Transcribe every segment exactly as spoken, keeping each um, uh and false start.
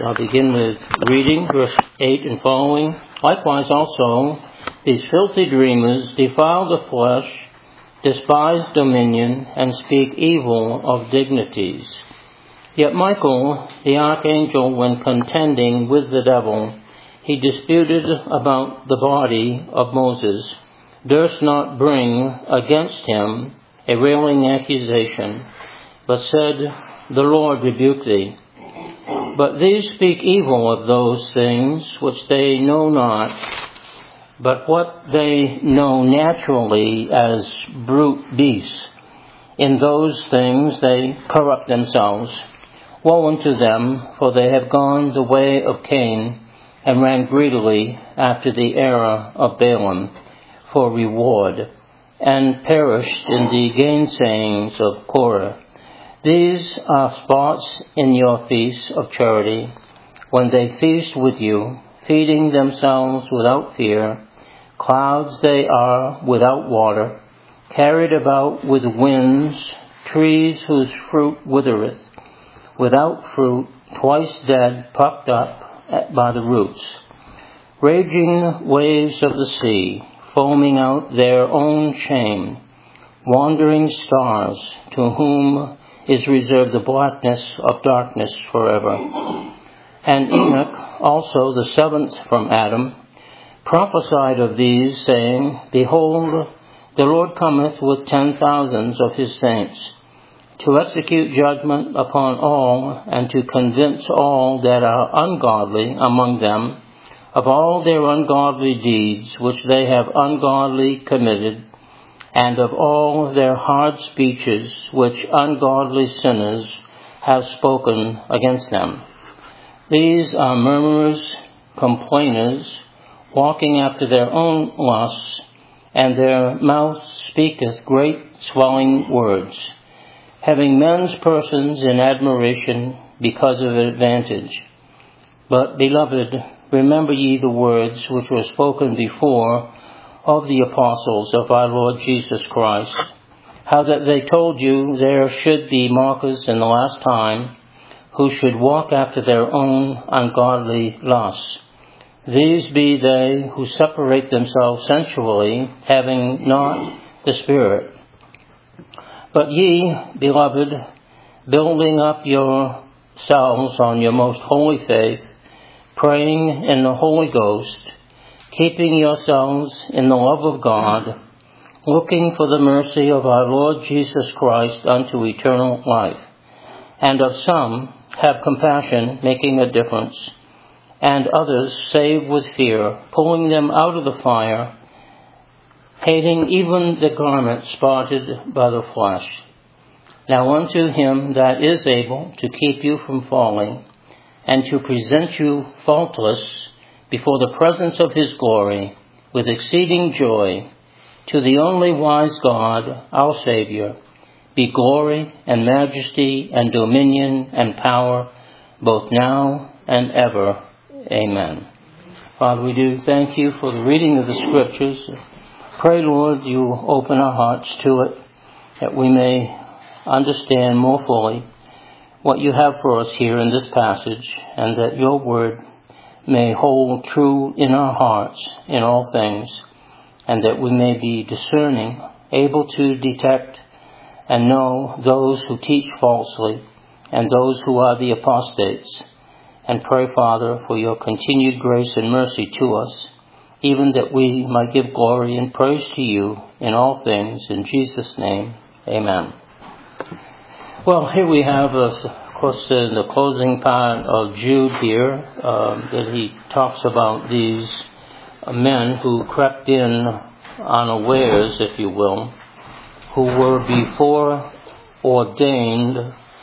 So I'll begin with reading verse eight and following. Likewise also, these filthy dreamers defile the flesh, despise dominion, and speak evil of dignities. Yet Michael, the archangel, when contending with the devil, he disputed about the body of Moses, durst not bring against him a railing accusation, but said, The Lord rebuke thee. But these speak evil of those things which they know not, but what they know naturally as brute beasts. In those things they corrupt themselves. Woe unto them, for they have gone the way of Cain, and ran greedily after the error of Balaam for reward, and perished in the gainsayings of Korah. These are spots in your feasts of charity, when they feast with you, feeding themselves without fear. Clouds they are without water, carried about with winds, trees whose fruit withereth, without fruit, twice dead, puffed up by the roots. Raging waves of the sea, foaming out their own shame, wandering stars, to whom is reserved the blackness of darkness forever. And Enoch, also the seventh from Adam, prophesied of these, saying, Behold, the Lord cometh with ten thousands of his saints, to execute judgment upon all, and to convince all that are ungodly among them of all their ungodly deeds which they have ungodly committed, and of all their hard speeches which ungodly sinners have spoken against them. These are murmurers, complainers, walking after their own lusts, and their mouth speaketh great swelling words, having men's persons in admiration because of advantage. But, beloved, remember ye the words which were spoken before of the apostles of our Lord Jesus Christ, how that they told you there should be mockers in the last time, who should walk after their own ungodly lusts. These be they who separate themselves sensually, having not the Spirit. But ye, beloved, building up yourselves on your most holy faith, praying in the Holy Ghost, keeping yourselves in the love of God, looking for the mercy of our Lord Jesus Christ unto eternal life. And of some have compassion, making a difference, and others save with fear, pulling them out of the fire, hating even the garment spotted by the flesh. Now unto him that is able to keep you from falling, and to present you faultless before the presence of his glory with exceeding joy, to the only wise God, our Savior, be glory and majesty and dominion and power, both now and ever. Amen. Father, we do thank you for the reading of the Scriptures. Pray, Lord, you open our hearts to it, that we may understand more fully what you have for us here in this passage, and that your word may hold true in our hearts in all things, and that we may be discerning, able to detect and know those who teach falsely and those who are the apostates. And pray, Father, for your continued grace and mercy to us, even that we might give glory and praise to you in all things. In Jesus' name, amen. Well, here we have, uh, of course, in the closing part of Jude here, um, that he talks about these uh, men who crept in unawares, if you will, who were before ordained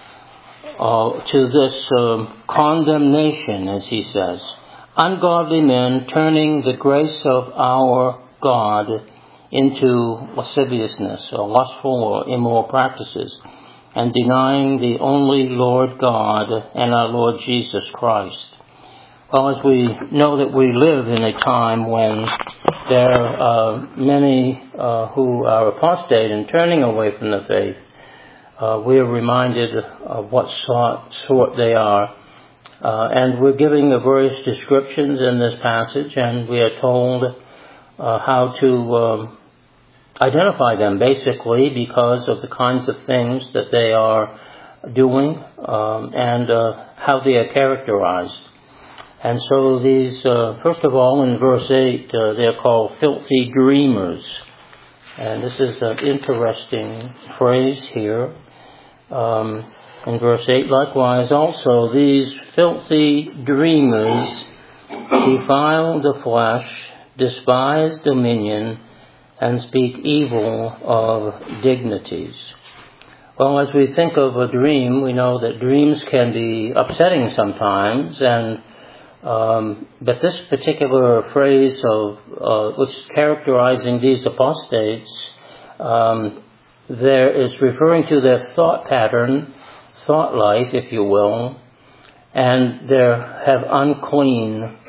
uh, to this uh, condemnation, as he says. Ungodly men turning the grace of our God into lasciviousness or lustful or immoral practices, and denying the only Lord God and our Lord Jesus Christ. Well, as we know that we live in a time when there are many uh, who are apostate and turning away from the faith, uh, we are reminded of what sort, sort they are Uh, and we're giving the various descriptions in this passage, and we are told uh, how to um, identify them, basically, because of the kinds of things that they are doing um, and uh, how they are characterized. And so these, uh, first of all, in verse eight, uh, they're called filthy dreamers. And this is an interesting phrase here. Um, in verse eight, likewise also, these filthy dreamers defile the flesh, despise dominion, and speak evil of dignities. Well, as we think of a dream, we know that dreams can be upsetting sometimes, and Um, but this particular phrase of uh, which is characterizing these apostates, um, there is referring to their thought pattern, thought life, if you will, and they have unclean,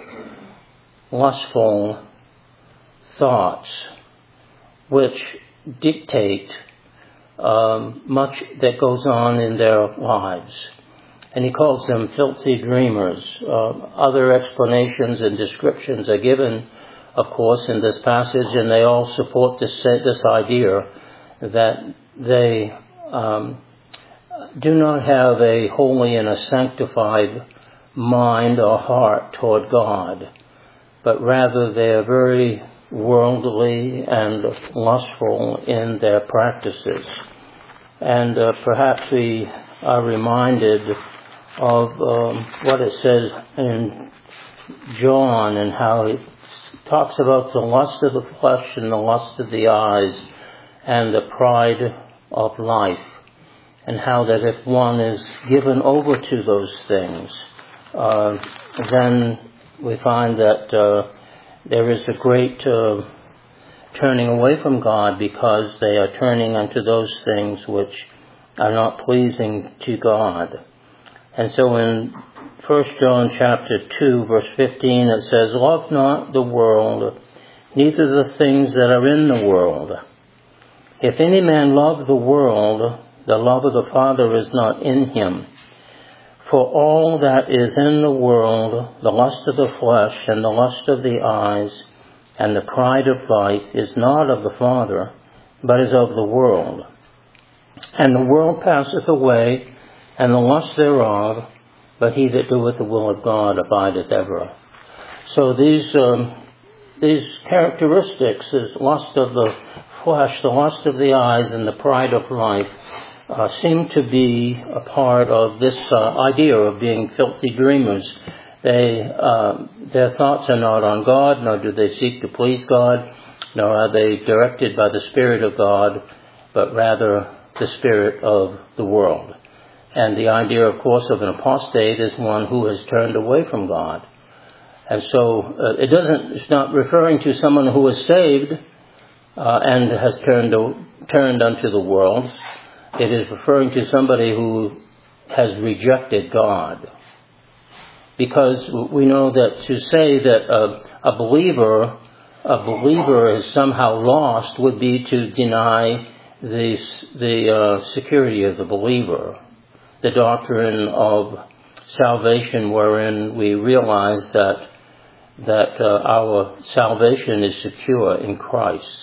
lustful thoughts, which dictate um, much that goes on in their lives. And he calls them filthy dreamers. Uh, other explanations and descriptions are given, of course, in this passage, and they all support this this idea that they um, do not have a holy and a sanctified mind or heart toward God, but rather they are very worldly and lustful in their practices. And uh, perhaps we are reminded of um, what it says in John and how it talks about the lust of the flesh and the lust of the eyes and the pride of life, and how that if one is given over to those things, uh, then we find that uh, there is a great uh, turning away from God, because they are turning unto those things which are not pleasing to God. And so in First John chapter two, verse fifteen, it says, "Love not the world, neither the things that are in the world. If any man love the world, the love of the Father is not in him. For all that is in the world, the lust of the flesh and the lust of the eyes and the pride of life, is not of the Father, but is of the world. And the world passeth away, and the lust thereof, but he that doeth the will of God abideth ever." So these um, these characteristics, this lust of the flesh, the lust of the eyes, and the pride of life, uh, seem to be a part of this uh, idea of being filthy dreamers. They uh, their thoughts are not on God, nor do they seek to please God, nor are they directed by the Spirit of God, but rather the spirit of the world. And the idea, of course, of an apostate is one who has turned away from God. And so uh, it doesn't, it's not referring to someone who is saved uh, and has turned to, turned unto the world. It is referring to somebody who has rejected God. Because we know that to say that a, a believer, a believer is somehow lost would be to deny the the uh, security of the believer, the doctrine of salvation, wherein we realize that that uh, our salvation is secure in Christ.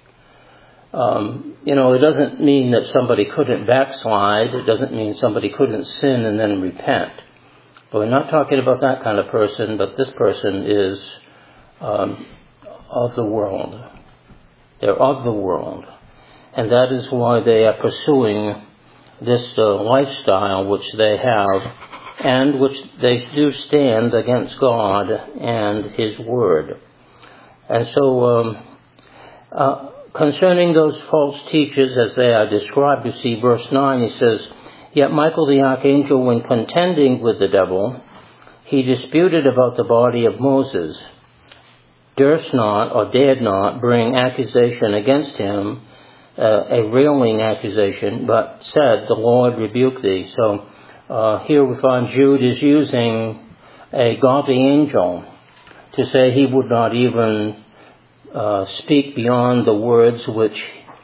Um, you know, it doesn't mean that somebody couldn't backslide. It doesn't mean somebody couldn't sin and then repent. But we're not talking about that kind of person. But this person is um, of the world. They're of the world. And that is why they are pursuing this uh, lifestyle which they have, and which they do stand against God and His Word. And so, um, uh, concerning those false teachers as they are described, you see verse nine, he says, "Yet Michael the archangel, when contending with the devil, he disputed about the body of Moses, durst not or dared not bring accusation against him, Uh, a railing accusation, but said, The Lord rebuke thee." So uh, here we find Jude is using a godly angel to say he would not even uh, speak beyond the words which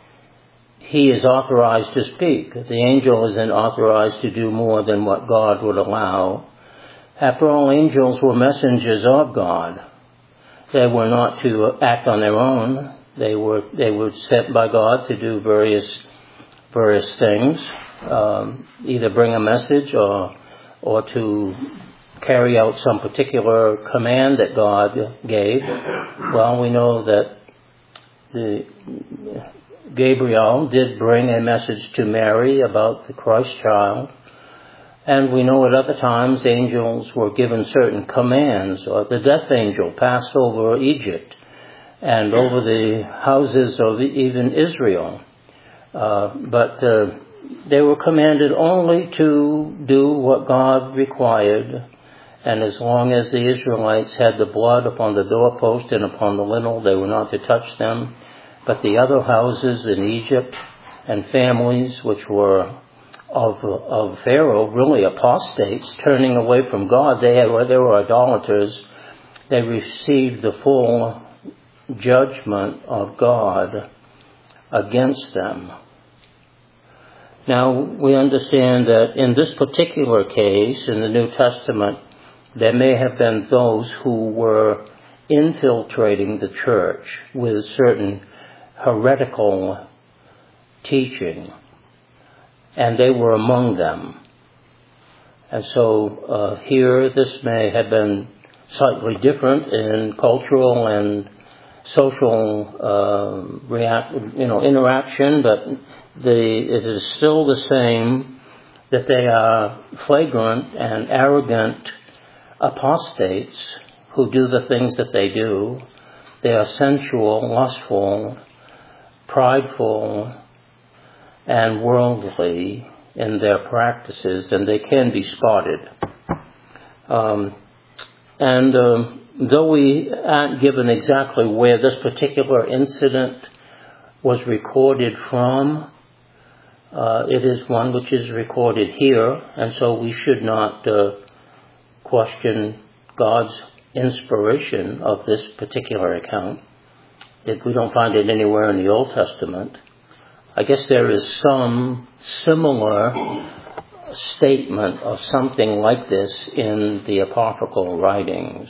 he is authorized to speak. The angel isn't authorized to do more than what God would allow. After all, angels were messengers of God. They were not to act on their own. They were they were sent by God to do various various things, um, either bring a message or or to carry out some particular command that God gave. Well, we know that the Gabriel did bring a message to Mary about the Christ child. And we know at other times angels were given certain commands. Or the death angel passed over Egypt and over the houses of even Israel. Uh, but uh, they were commanded only to do what God required. And as long as the Israelites had the blood upon the doorpost and upon the lintel, they were not to touch them. But the other houses in Egypt and families which were of of Pharaoh, really apostates, turning away from God, they had, they were idolaters. They received the full judgment of God against them. Now, we understand that in this particular case, in the New Testament, there may have been those who were infiltrating the church with certain heretical teaching, and they were among them. And so uh, here, this may have been slightly different in cultural and social uh, react, you know, interaction, but the, it is still the same that they are flagrant and arrogant apostates who do the things that they do. They are sensual, lustful, prideful, and worldly in their practices, and they can be spotted. Um, and um, though we aren't given exactly where this particular incident was recorded from, uh, it is one which is recorded here, and so we should not uh, question God's inspiration of this particular account. It, we don't find it anywhere in the Old Testament. I guess there is some similar statement of something like this in the apocryphal writings.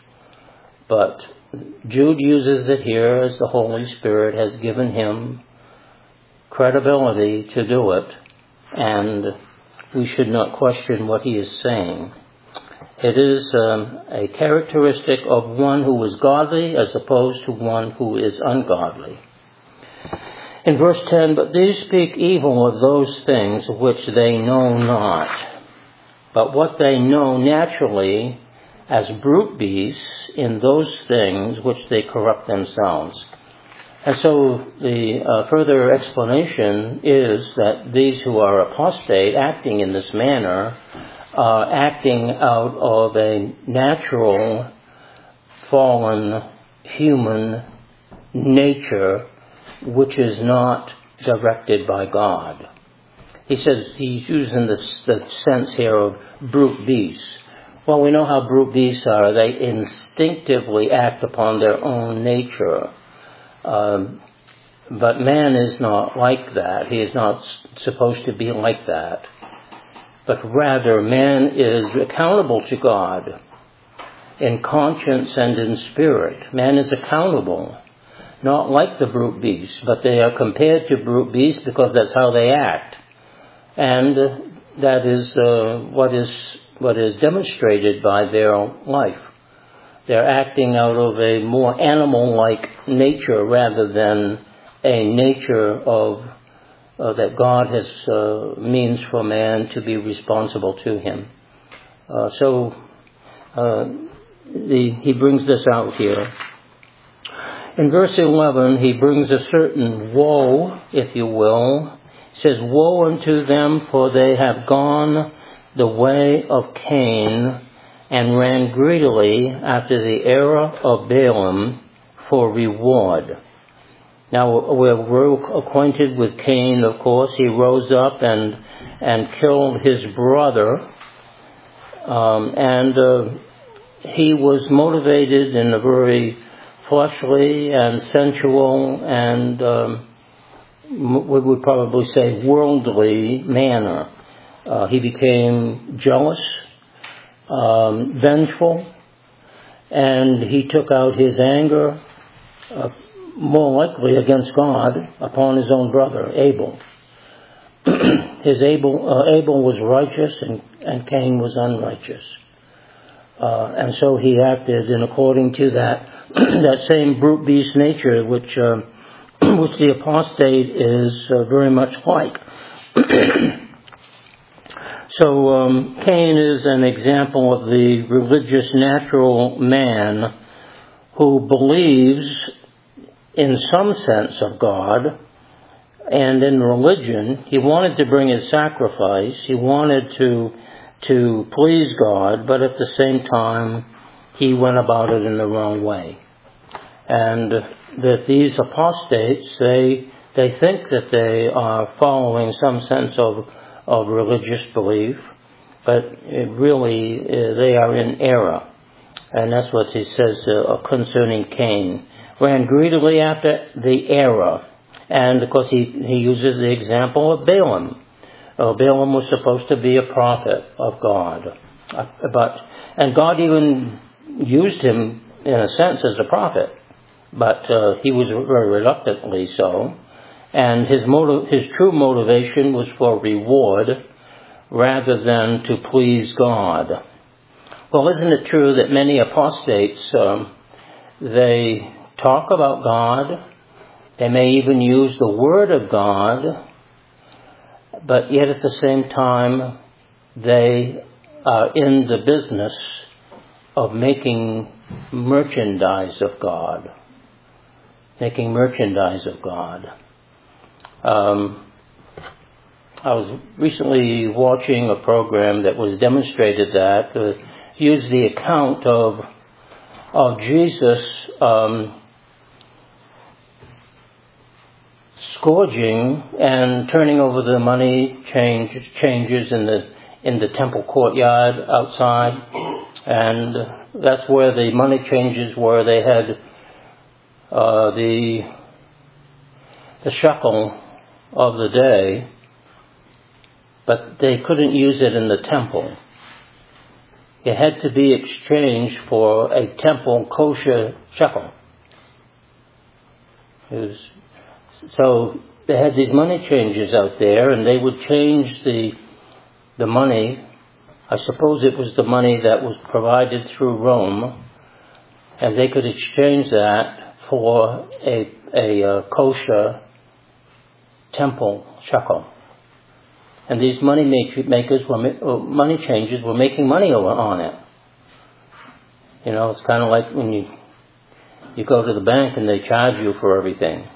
But Jude uses it here as the Holy Spirit has given him credibility to do it, and we should not question what he is saying. It is um, a characteristic of one who is godly as opposed to one who is ungodly. In verse ten, but these speak evil of those things which they know not, but what they know naturally as brute beasts in those things which they corrupt themselves. And so the uh, further explanation is that these who are apostate, acting in this manner, are acting out of a natural, fallen, human nature which is not directed by God. He says he's using the, the sense here of brute beasts. Well, we know how brute beasts are. They instinctively act upon their own nature. Um, but man is not like that. He is not supposed to be like that. But rather, man is accountable to God in conscience and in spirit. Man is accountable. Not like the brute beasts, but they are compared to brute beasts because that's how they act. And uh, that is uh, what is what is demonstrated by their life. They're acting out of a more animal-like nature rather than a nature of uh, that God has uh, means for man to be responsible to him. Uh, so uh, the, he brings this out here. In verse eleven, he brings a certain woe, if you will. He says, woe unto them, for they have gone the way of Cain, and ran greedily after the error of Balaam for reward. Now, we're, we're acquainted with Cain, of course. He rose up and and killed his brother, um, and uh, he was motivated in a very fleshly and sensual and um, we would probably say worldly manner. Uh, he became jealous um, vengeful, and he took out his anger uh, more likely against God upon his own brother, Abel. his Abel, uh, Abel was righteous and, and Cain was unrighteous. Uh, and so he acted in according to that that same brute beast nature which uh, which the apostate is uh, very much like. So um, Cain is an example of the religious natural man who believes in some sense of God, and in religion he wanted to bring his sacrifice, he wanted to to please God, but at the same time he went about it in the wrong way. And that these apostates, they they think that they are following some sense of of religious belief, but it really uh, they are in error. And that's what he says uh, concerning Cain. Ran greedily after the error. And of course he, he uses the example of Balaam. Uh, Balaam was supposed to be a prophet of God. Uh, but and God even used him in a sense as a prophet. But uh, he was very reluctantly so. And his motive, his true motivation was for reward rather than to please God. Well, isn't it true that many apostates, um, they talk about God, they may even use the Word of God, but yet at the same time they are in the business of making merchandise of God. Making merchandise of God. Um, I was recently watching a program that was demonstrated that uh, used the account of of Jesus um, scourging and turning over the money change, changes in the in the temple courtyard outside, and that's where the money changes were. They had uh, the the shekel of the day, but they couldn't use it in the temple. It had to be exchanged for a temple kosher shekel. It was, so they had these money changers out there, and they would change the the money. I suppose it was the money that was provided through Rome, and they could exchange that for a a uh, kosher temple shekel. And these money makers were money changers were making money on it. You know, it's kind of like when you you go to the bank and they charge you for everything.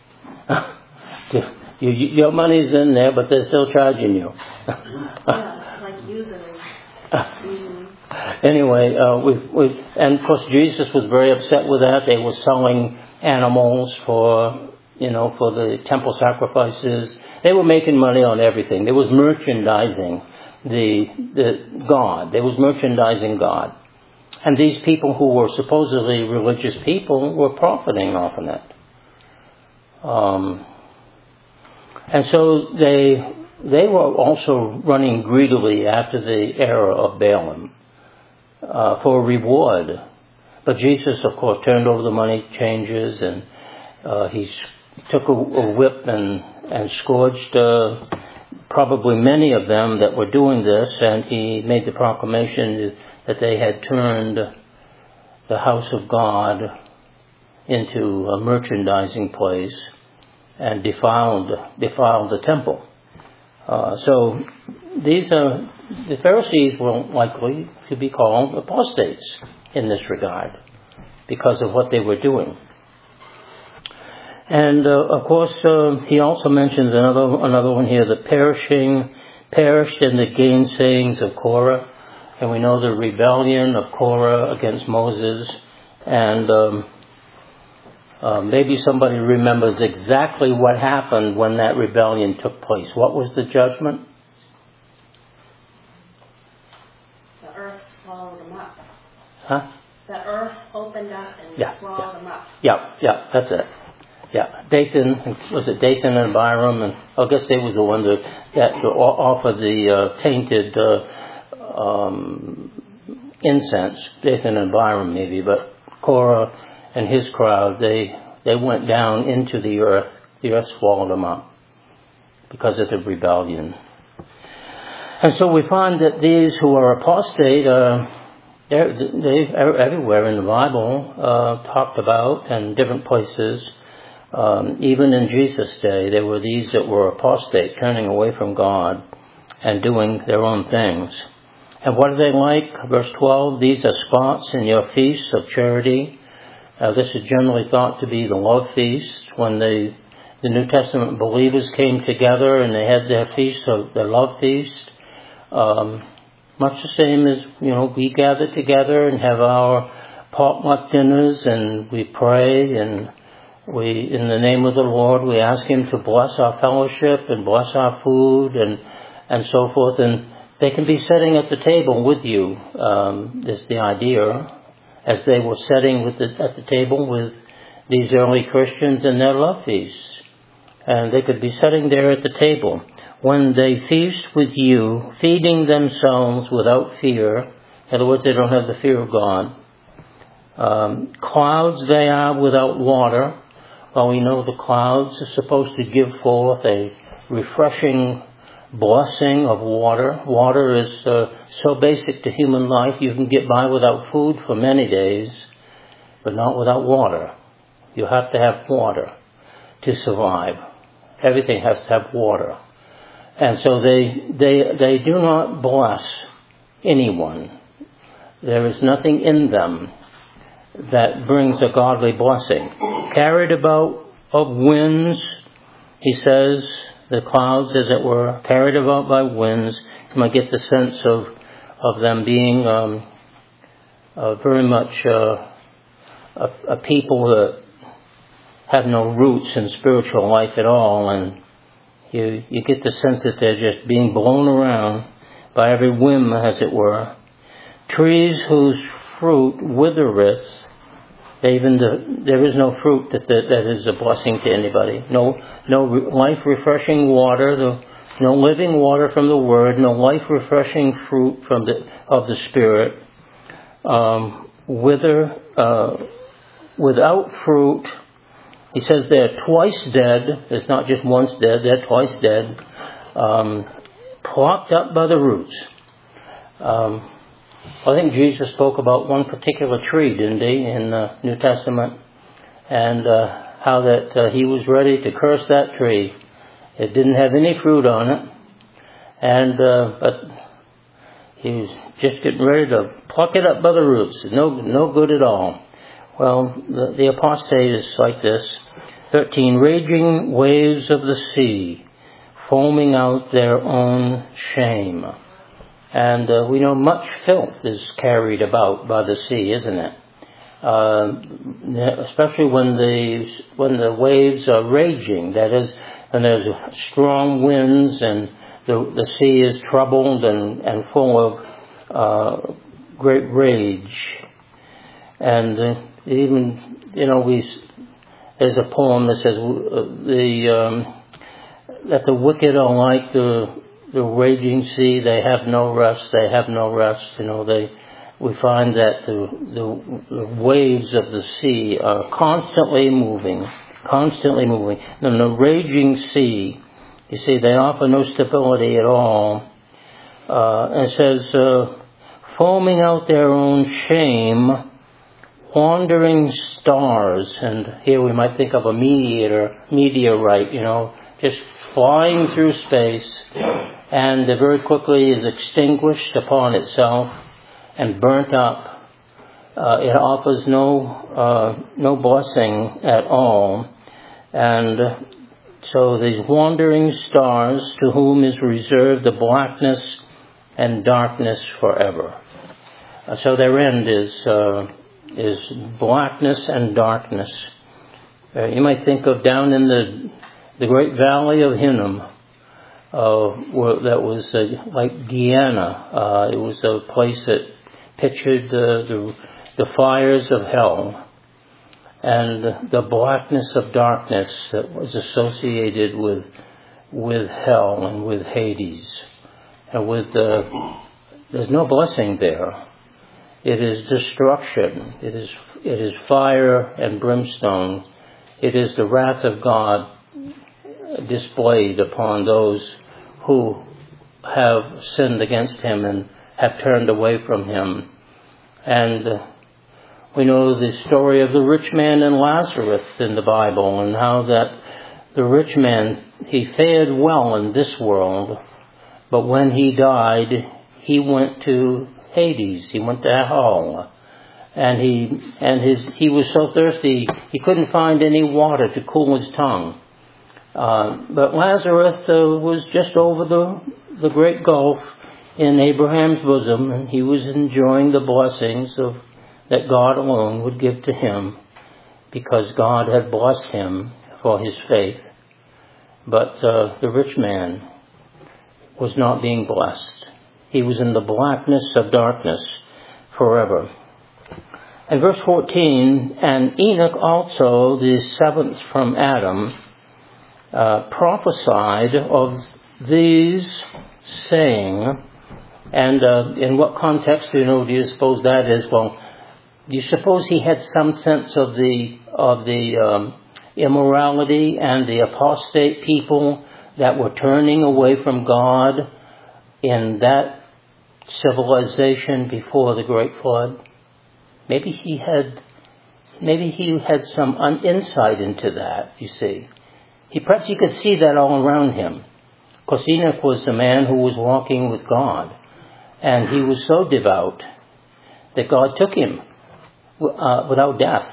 you, you, your money's in there, but they're still charging you. Yeah, like usury. Mm. Anyway, uh, we've, we've, and of course Jesus was very upset with that. They were selling animals for, you know, for the temple sacrifices. They were making money on everything. There was merchandising the the God. There was merchandising God. And these people who were supposedly religious people were profiting off of it. Um, and so they they were also running greedily after the era of Balaam uh, for reward. But Jesus, of course, turned over the money changers, and uh, he took a, a whip and and scourged uh, probably many of them that were doing this, and he made the proclamation that they had turned the house of God into a merchandising place and defiled defiled the temple. Uh, so these are the Pharisees were likely to be called apostates in this regard because of what they were doing. And, uh, of course, uh, he also mentions another another one here, the perishing, perished in the gainsayings of Korah. And we know the rebellion of Korah against Moses. And um, uh, maybe somebody remembers exactly what happened when that rebellion took place. What was the judgment? The earth swallowed them up. Huh? The earth opened up and yeah, swallowed yeah. them up. Yeah, yeah, that's it. Yeah, Dathan, was it Dathan and Abiram? And I guess they was the one that, that offered the uh, tainted uh, um, incense, Dathan and Abiram maybe, but Korah and his crowd, they, they went down into the earth. The earth swallowed them up because of the rebellion. And so we find that these who are apostate, uh, they're, they're everywhere in the Bible uh, talked about, and different places. Um, even in Jesus' day, there were these that were apostate, turning away from God and doing their own things. And what are they like? Verse twelve, these are spots in your feasts of charity. Uh, this is generally thought to be the love feast, when the, the New Testament believers came together and they had their feast, of their love feast. Um, much the same as, you know, we gather together and have our potluck dinners, and we pray, and we, in the name of the Lord, we ask Him to bless our fellowship and bless our food and, and so forth. And they can be sitting at the table with you, um, is the idea, as they were sitting with the, at the table with these early Christians in their love feasts. And they could be sitting there at the table. When they feast with you, feeding themselves without fear, in other words, they don't have the fear of God. Um, clouds they are without water. Well, we know the clouds are supposed to give forth a refreshing blessing of water. Water is uh, so basic to human life, you can get by without food for many days, but not without water. You have to have water to survive. Everything has to have water. And so they, they, they do not bless anyone. There is nothing in them that brings a godly blessing. Carried about of winds, he says, the clouds, as it were, carried about by winds. You might get the sense of, of them being um, uh, very much uh, a, a people that have no roots in spiritual life at all, and You, you get the sense that they're just being blown around by every whim, as it were. Trees whose fruit withereth. Even the, there is no fruit that, that that is a blessing to anybody. No, no life-refreshing water. The, no living water from the Word. No life-refreshing fruit from the of the Spirit. Um, wither uh, without fruit. He says they're twice dead. It's not just once dead, they're twice dead. Um, plopped up by the roots. Um, I think Jesus spoke about one particular tree, didn't he, in the New Testament? And uh, how that uh, he was ready to curse that tree. It didn't have any fruit on it. And uh, but he was just getting ready to pluck it up by the roots. No, no good at all. Well, the, the apostate is like this. thirteen, raging waves of the sea, foaming out their own shame. And uh, we know much filth is carried about by the sea, isn't it? Uh, especially when the, when the waves are raging. That is, when there's strong winds and the, the sea is troubled and, and full of uh, great rage. And uh, even, you know, we, there's a poem that says uh, the um, that the wicked are like the the raging sea. They have no rest. They have no rest. You know, they we find that the the, the waves of the sea are constantly moving, constantly moving. And the raging sea, you see, they offer no stability at all. Uh, and it says, uh, foaming out their own shame. Wandering stars, and here we might think of a meteor, meteorite, you know, just flying through space, and very quickly is extinguished upon itself and burnt up. Uh, it offers no uh, no blessing at all, and so these wandering stars, to whom is reserved the blackness and darkness forever. Uh, so their end is. Uh, is blackness and darkness. Uh, you might think of down in the the great valley of Hinnom, uh, where, that was uh, like Gehenna. Uh, it was a place that pictured uh, the the fires of hell and the blackness of darkness that was associated with with hell and with Hades, and with uh, there's no blessing there. It is destruction. It is, it is fire and brimstone. It is the wrath of God displayed upon those who have sinned against him and have turned away from him. And uh, we know the story of the rich man and Lazarus in the Bible, and how that the rich man, he fared well in this world, but when he died, he went to Hades. He went to hell. And he and his he was so thirsty he couldn't find any water to cool his tongue. Uh, but Lazarus uh, was just over the the great gulf in Abraham's bosom, and he was enjoying the blessings of that God alone would give to him, because God had blessed him for his faith. But uh, the rich man was not being blessed. He was in the blackness of darkness forever. And verse fourteen, and Enoch also, the seventh from Adam, uh, prophesied of these, saying, and uh, in what context do you know, do you suppose that is? Well, do you suppose he had some sense of the of the um, immorality and the apostate people that were turning away from God in that civilization before the great flood? Maybe he had, maybe he had some un- insight into that. You see, he perhaps you could see that all around him, because Enoch was the man who was walking with God, and he was so devout that God took him uh, without death.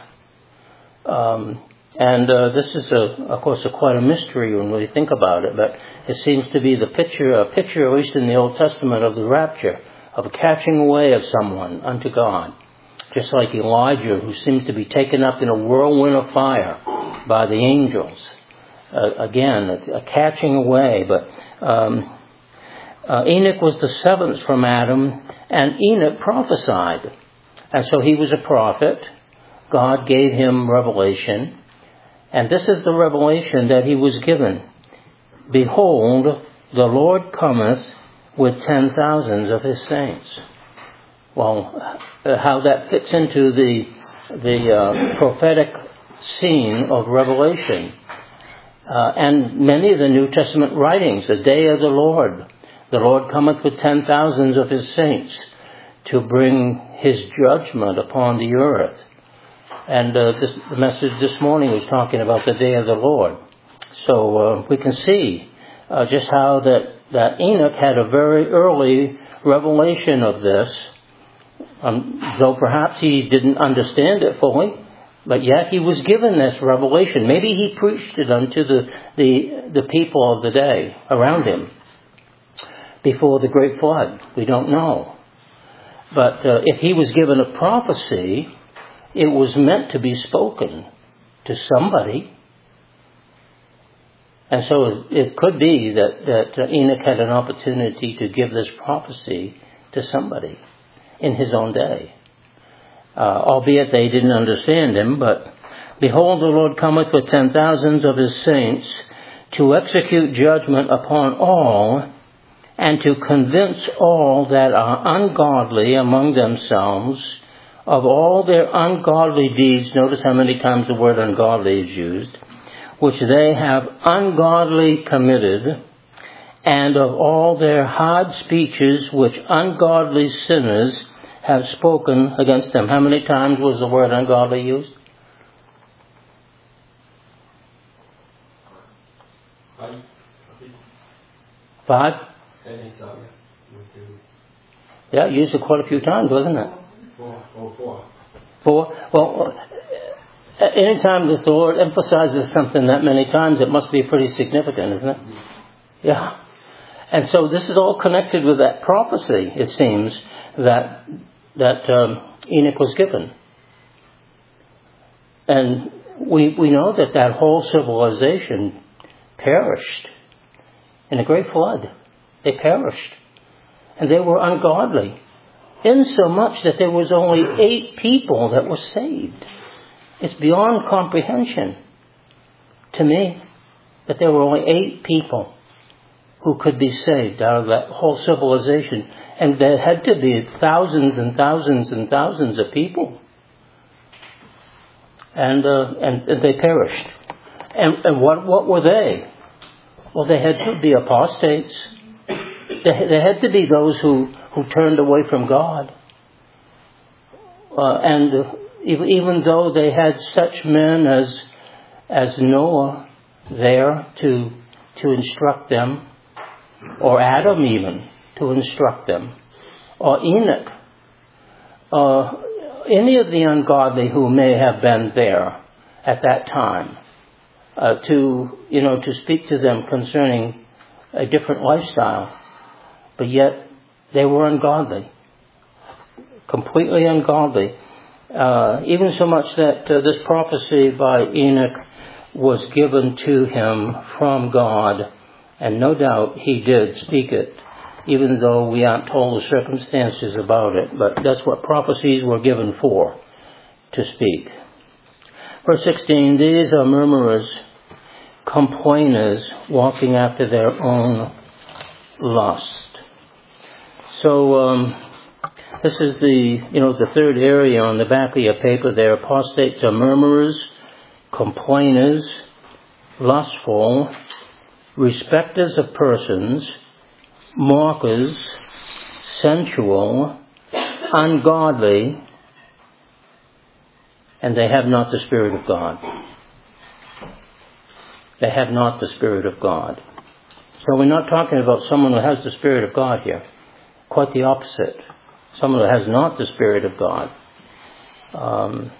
Um, and uh, this is, a, of course, a, quite a mystery when we think about it. But it seems to be the picture, a picture, at least in the Old Testament, of the rapture, of a catching away of someone unto God. Just like Elijah, who seems to be taken up in a whirlwind of fire by the angels. Uh, again, it's a catching away. But um, uh, Enoch was the seventh from Adam, and Enoch prophesied. And so he was a prophet. God gave him revelation. And this is the revelation that he was given. Behold, the Lord cometh with ten thousands of his saints. Well, uh, how that fits into the the uh, prophetic scene of Revelation. Uh, and many of the New Testament writings, the day of the Lord. The Lord cometh with ten thousands of his saints to bring his judgment upon the earth. And uh, this, the message this morning was talking about the day of the Lord. So uh, we can see uh, just how that, that Enoch had a very early revelation of this. Um, though perhaps he didn't understand it fully, but yet he was given this revelation. Maybe he preached it unto the, the, the people of the day around him before the great flood. We don't know. But uh, if he was given a prophecy, it was meant to be spoken to somebody. And so it could be that, that Enoch had an opportunity to give this prophecy to somebody in his own day. Uh, albeit they didn't understand him, but behold, the Lord cometh with ten thousands of his saints to execute judgment upon all, and to convince all that are ungodly among themselves of all their ungodly deeds. Notice how many times the word ungodly is used, which they have ungodly committed, and of all their hard speeches which ungodly sinners have spoken against them. How many times was the word ungodly used? Five. Five? Yeah, used it quite a few times, wasn't it? Four. Oh, four. Four? Well, anytime that the Lord emphasizes something that many times, it must be pretty significant, isn't it? Yeah. And so this is all connected with that prophecy, it seems, that that um, Enoch was given. And we we know that that whole civilization perished in a great flood. They perished. And they were ungodly, insomuch that there was only eight people that were saved. It's beyond comprehension to me that there were only eight people who could be saved out of that whole civilization. And there had to be thousands and thousands and thousands of people. And, uh, and, and they perished. And, and what, what were they? Well, they had to be apostates. They, they had to be those who, who turned away from God. Uh, and uh, even, even though they had such men as, as Noah there to, to instruct them, or Adam even to instruct them, or Enoch, uh, any of the ungodly who may have been there at that time, uh, to, you know, to speak to them concerning a different lifestyle, but yet they were ungodly, completely ungodly, uh, even so much that uh, this prophecy by Enoch was given to him from God, and no doubt he did speak it, even though we aren't told the circumstances about it. But that's what prophecies were given for, to speak. Verse sixteen, these are murmurers, complainers, walking after their own lust. So um, this is the, you know, the third area on the back of your paper there. Apostates are murmurers, complainers, lustful, respecters of persons, mockers, sensual, ungodly, and they have not the Spirit of God. They have not the Spirit of God. So we're not talking about someone who has the Spirit of God here. Quite the opposite. Someone who has not the Spirit of God. Um,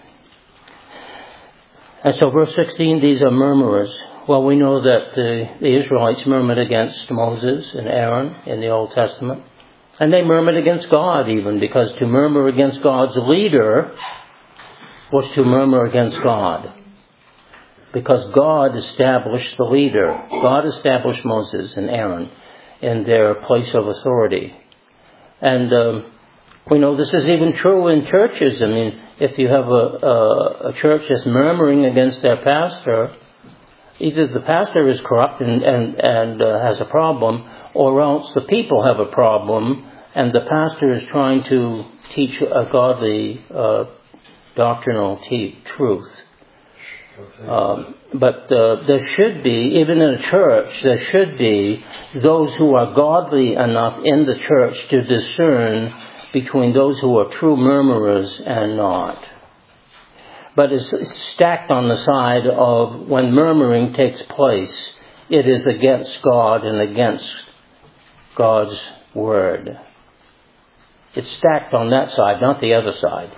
and so verse sixteen, these are murmurers. Well, we know that the, the Israelites murmured against Moses and Aaron in the Old Testament. And they murmured against God even, because to murmur against God's leader was to murmur against God. Because God established the leader. God established Moses and Aaron in their place of authority. And um, we know this is even true in churches. I mean, if you have a, a, a church that's murmuring against their pastor, either the pastor is corrupt and, and, and uh, has a problem, or else the people have a problem and the pastor is trying to teach a godly uh, doctrinal te- truth. Um, but uh, there should be, even in a church, there should be those who are godly enough in the church to discern between those who are true murmurers and not. But it's stacked on the side of when murmuring takes place, it is against God and against God's word. It's stacked on that side, not the other side.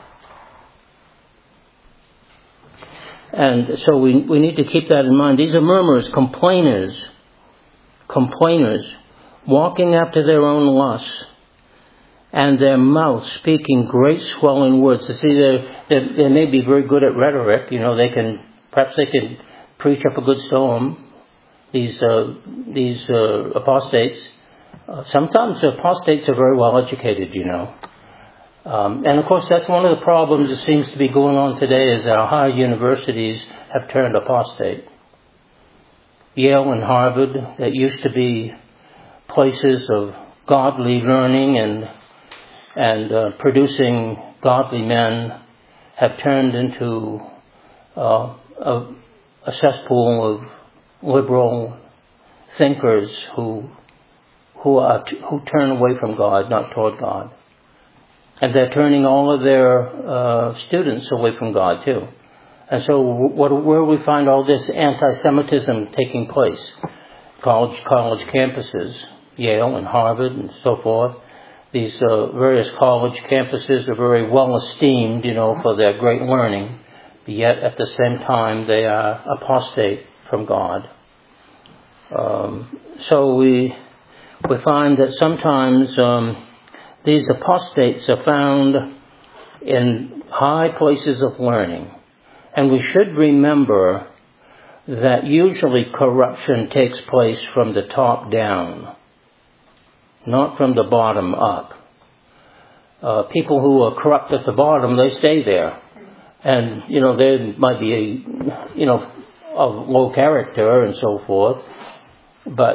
And so we we need to keep that in mind. These are murmurers, complainers, complainers, walking after their own lusts, and their mouth speaking great swelling words. You see, they they may be very good at rhetoric. You know, they can perhaps they can preach up a good storm. These uh, these uh, apostates. Uh, sometimes apostates are very well educated. You know. Um, and of course, that's one of the problems that seems to be going on today, is our higher universities have turned apostate. Yale and Harvard, that used to be places of godly learning and and uh, producing godly men, have turned into uh, a, a cesspool of liberal thinkers who who are t- who turn away from God, not toward God. And they're turning all of their uh, students away from God too. And so what, where we find all this anti-Semitism taking place? College college campuses, Yale and Harvard and so forth. These uh, various college campuses are very well esteemed, you know, for their great learning. Yet at the same time they are apostate from God. Um, so we we find that sometimes Um, these apostates are found in high places of learning. And we should remember that usually corruption takes place from the top down, not from the bottom up. Uh, people who are corrupt at the bottom, they stay there. And, you know, they might be, a, you know, of low character and so forth. But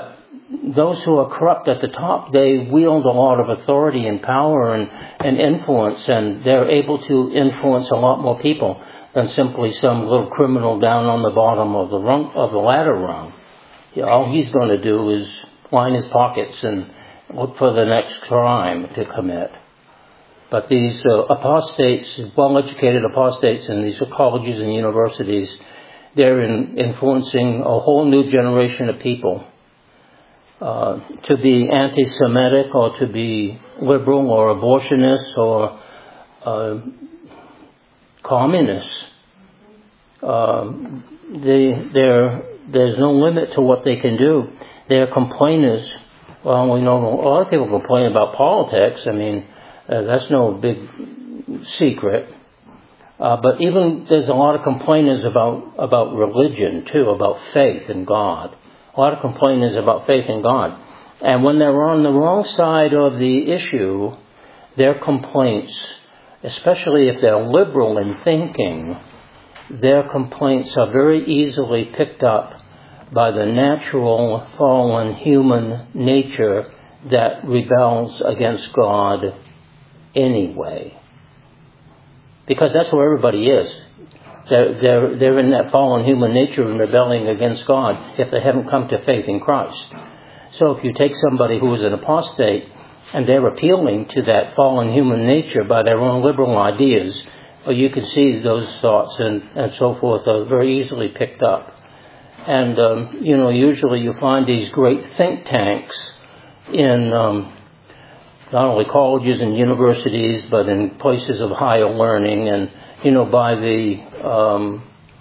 those who are corrupt at the top, they wield a lot of authority and power and, and influence, and they're able to influence a lot more people than simply some little criminal down on the bottom of the rung, of the ladder rung. You know, all he's going to do is line his pockets and look for the next crime to commit. But these uh, apostates, well-educated apostates in these colleges and universities, they're in, influencing a whole new generation of people uh, to be anti-Semitic or to be liberal or abortionists or uh, communists. Uh, they, they're, there's no limit to what they can do. They're complainers. Well, we know a lot of people complain about politics. I mean, uh, that's no big secret. Uh, but even there's a lot of complainers about, about religion too, about faith in God. A lot of complainers about faith in God. And when they're on the wrong side of the issue, their complaints, especially if they're liberal in thinking, their complaints are very easily picked up by the natural fallen human nature that rebels against God anyway. Because that's where everybody is. They're, they're, they're in that fallen human nature and rebelling against God if they haven't come to faith in Christ. So if you take somebody who is an apostate and they're appealing to that fallen human nature by their own liberal ideas, well, you can see those thoughts and, and so forth are very easily picked up. And, um, you know, usually you find these great think tanks in um, not only colleges and universities, but in places of higher learning and, you know, by the um,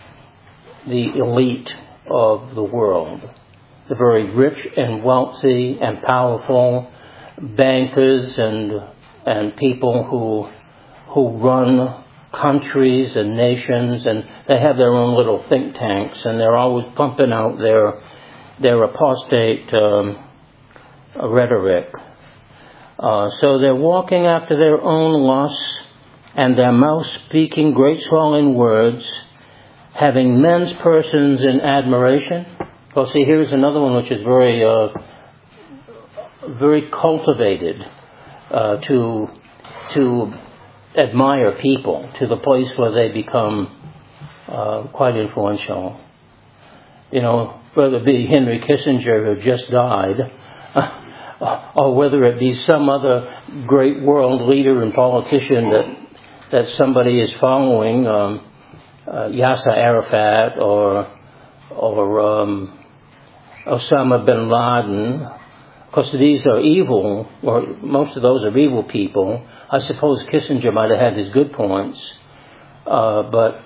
the elite of the world. The very rich and wealthy and powerful bankers and and people who who run countries and nations, and they have their own little think tanks, and they're always pumping out their their apostate um, rhetoric. Uh, so they're walking after their own lusts, and their mouth speaking great swelling words, having men's persons in admiration. Well, see, here's another one which is very, uh, very cultivated uh, to to admire people to the place where they become uh, quite influential. You know, whether it be Henry Kissinger, who just died, or whether it be some other great world leader and politician that that somebody is following, um, uh, Yasser Arafat or or um, Osama bin Laden. Of course, these are evil, or most of those are evil people. I suppose Kissinger might have had his good points, uh, but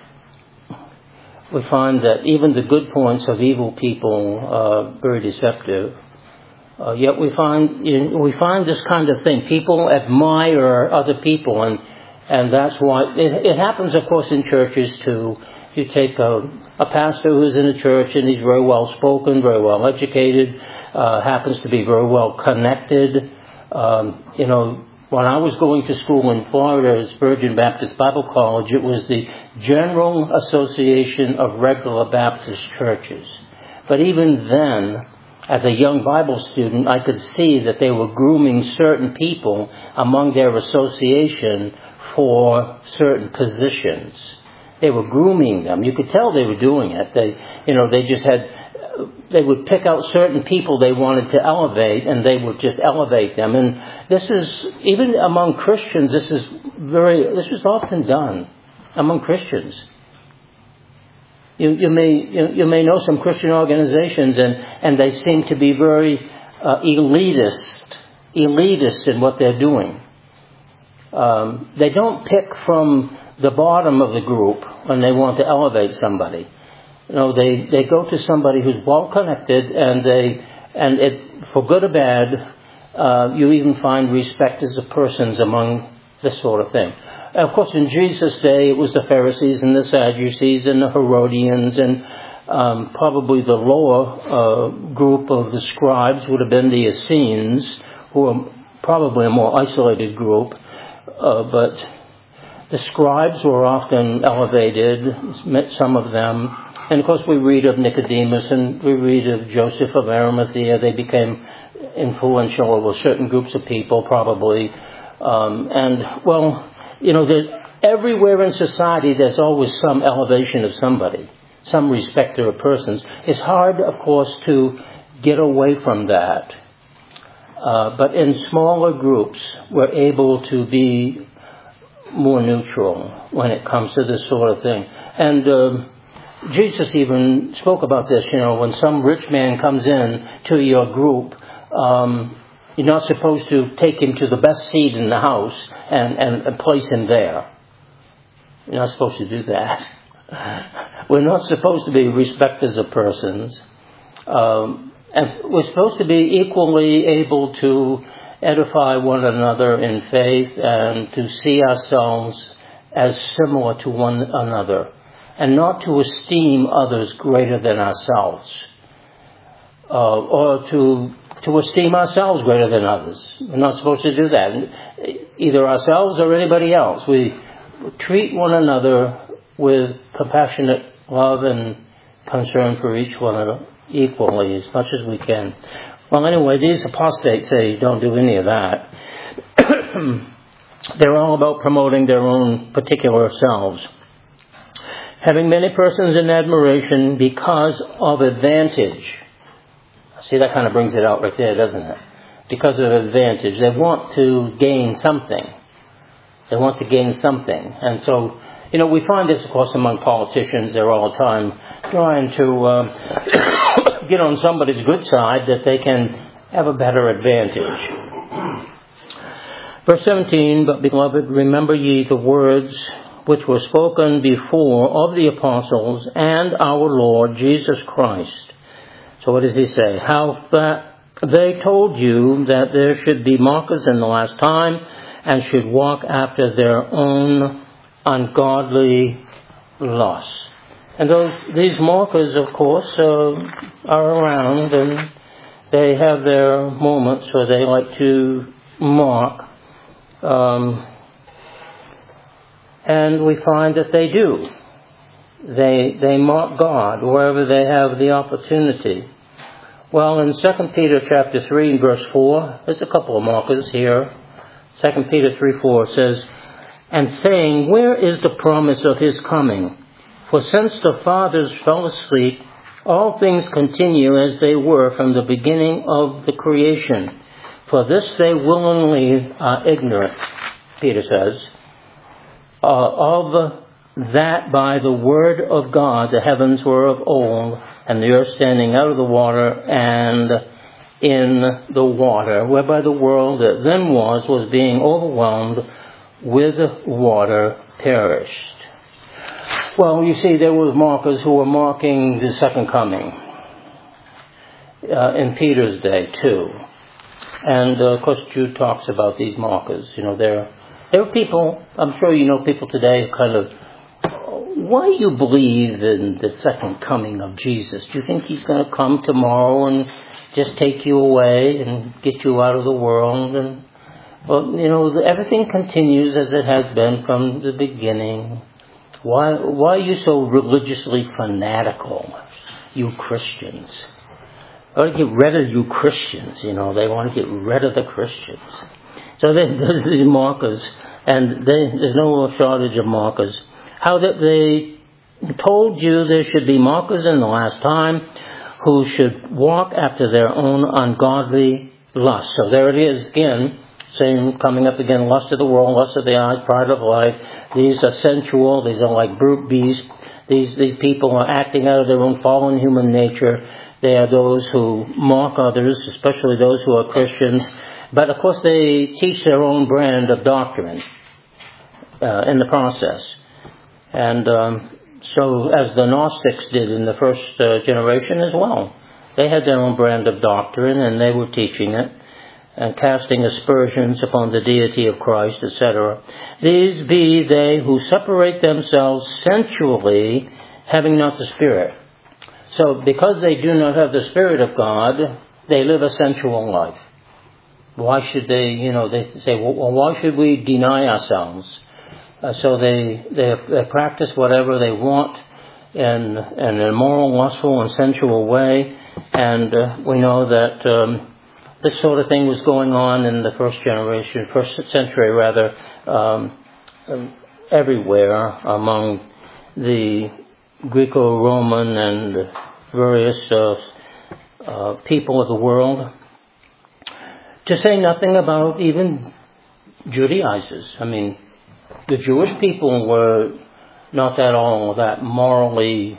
we find that even the good points of evil people are very deceptive. Uh, yet we find you know, we find this kind of thing. People admire other people, and and that's why it, it happens, of course, in churches too. You take a, a pastor who's in a church and he's very well spoken, very well educated, uh, happens to be very well connected. Um, you know, when I was going to school in Florida at Spurgeon Baptist Bible College, it was the General Association of Regular Baptist Churches. But even then, as a young Bible student, I could see that they were grooming certain people among their association for certain positions. They were grooming them. You could tell they were doing it. They, you know, they just had, they would pick out certain people they wanted to elevate, and they would just elevate them. And this is, even among Christians, this is very, this is often done among Christians. You, you may, you, you may know some Christian organizations, and, and they seem to be very uh, elitist, elitist in what they're doing. Um, they don't pick from the bottom of the group when they want to elevate somebody. You know, they, they go to somebody who's well connected, and they and it, for good or bad, uh, you even find respect as a persons among this sort of thing. And of course, in Jesus' day, it was the Pharisees and the Sadducees and the Herodians, and um, probably the lower uh, group of the scribes would have been the Essenes, who are probably a more isolated group. Uh, but the scribes were often elevated, some of them. And of course we read of Nicodemus and we read of Joseph of Arimathea. They became influential over certain groups of people, probably. Um, and, well, you know, there, everywhere in society there's always some elevation of somebody, some respecter of persons. It's hard, of course, to get away from that. Uh, but in smaller groups, we're able to be more neutral when it comes to this sort of thing. And uh, Jesus even spoke about this, you know, when some rich man comes in to your group, um, you're not supposed to take him to the best seat in the house and, and, and place him there. You're not supposed to do that. We're not supposed to be respecters of persons. Um, and we're supposed to be equally able to edify one another in faith and to see ourselves as similar to one another and not to esteem others greater than ourselves uh, or to to esteem ourselves greater than others. We're not supposed to do that, either ourselves or anybody else. We treat one another with compassionate love and concern for each one equally as much as we can. Well, anyway, these apostates say don't do any of that. They're all about promoting their own particular selves. Having many persons in admiration because of advantage. See, that kind of brings it out right there, doesn't it? Because of advantage. They want to gain something. They want to gain something. And so, you know, we find this, of course, among politicians. They're all the time trying to uh, get on somebody's good side that they can have a better advantage. Verse seventeen, but beloved, remember ye the words which were spoken before of the apostles and our Lord Jesus Christ. So what does he say? How that they told you that there should be mockers in the last time and should walk after their own ungodly lusts. And those these mockers, of course, uh, are around, and they have their moments where they like to mock. Um, and we find that they do. They they mock God wherever they have the opportunity. Well, in Second Peter chapter three and verse four, there's a couple of mockers here. Second Peter three four says, and saying, where is the promise of his coming? For since the fathers fell asleep, all things continue as they were from the beginning of the creation. For this they willingly are ignorant, Peter says, uh, of that by the word of God the heavens were of old, and the earth standing out of the water and in the water, whereby the world that then was, was being overwhelmed with water, perished. Well, you see, there were mockers who were mocking the second coming uh, in Peter's day, too. And, uh, of course, Jude talks about these mockers. You know, there there are people, I'm sure you know people today, kind of, why do you believe in the second coming of Jesus? Do you think he's going to come tomorrow and just take you away and get you out of the world? And, well, you know, everything continues as it has been from the beginning. Why, why are you so religiously fanatical, you Christians? They want to get rid of you Christians, you know. They want to get rid of the Christians. So there's these mockers, and they, there's no shortage of mockers. How that they told you there should be mockers in the last time who should walk after their own ungodly lust. So there it is again, same coming up again, lust of the world, lust of the eyes, pride of life. These are sensual, these are like brute beasts. These, these people are acting out of their own fallen human nature. They are those who mock others, especially those who are Christians. But of course they teach their own brand of doctrine uh, in the process. And um, so as the Gnostics did in the first uh, generation as well. They had their own brand of doctrine and they were teaching it and casting aspersions upon the deity of Christ, et cetera. These be they who separate themselves sensually, having not the Spirit. So because they do not have the Spirit of God, they live a sensual life. Why should they, you know, they say, well, why should we deny ourselves? Uh, so they, they they practice whatever they want in, in an immoral, lustful, and sensual way. And uh, we know that um, this sort of thing was going on in the first generation, first century rather, um, everywhere among the Greco-Roman and various uh, uh, people of the world. To say nothing about even Judaizers. I mean, the Jewish people were not at all that morally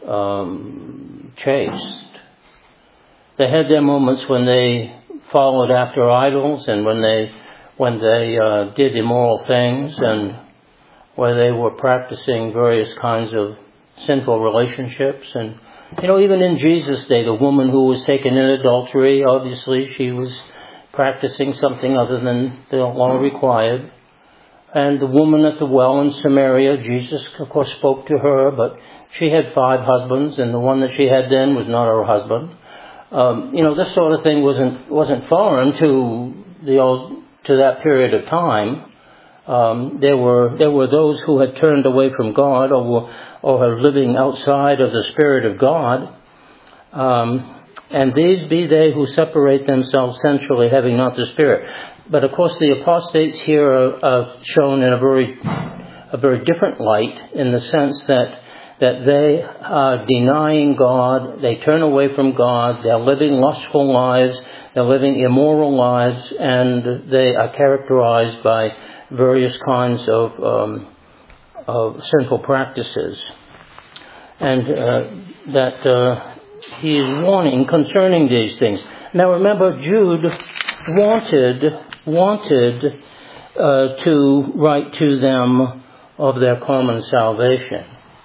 um, chaste. They had their moments when they followed after idols and when they when they uh, did immoral things and where they were practicing various kinds of sinful relationships. And, you know, even in Jesus' day, the woman who was taken in adultery, obviously she was practicing something other than the law required. And the woman at the well in Samaria, Jesus, of course, spoke to her, but she had five husbands, and the one that she had then was not her husband. Um, you know, this sort of thing wasn't wasn't foreign to the old to that period of time. Um, there were there were those who had turned away from God or were, or were living outside of the Spirit of God. Um, and these be they who separate themselves sensually, having not the Spirit. But of course, the apostates here are, are shown in a very, a very different light, in the sense that that they are denying God, they turn away from God, they're living lustful lives, they're living immoral lives, and they are characterized by various kinds of um, of sinful practices, and uh, that uh, he is warning concerning these things. Now, remember, Jude wanted. wanted uh, to write to them of their common salvation.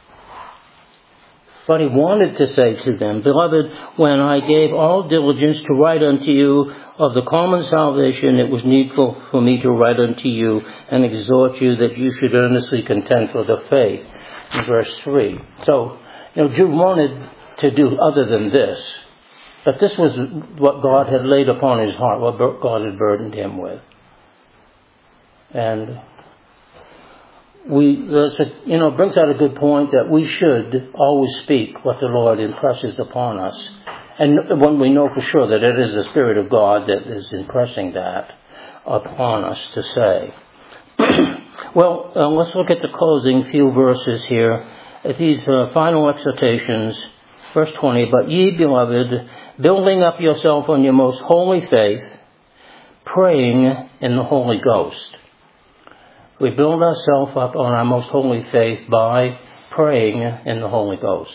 But he wanted to say to them, Beloved, when I gave all diligence to write unto you of the common salvation, it was needful for me to write unto you and exhort you that you should earnestly contend for the faith. In verse three. So, you know, Jude wanted to do other than this. But this was what God had laid upon his heart, what God had burdened him with. And we, that's a, you know, brings out a good point that we should always speak what the Lord impresses upon us. And when we know for sure that it is the Spirit of God that is impressing that upon us to say. Well, uh, let's look at the closing few verses here. At these uh, final exhortations. Verse twenty, But ye, beloved, building up yourself on your most holy faith, praying in the Holy Ghost. We build ourselves up on our most holy faith by praying in the Holy Ghost.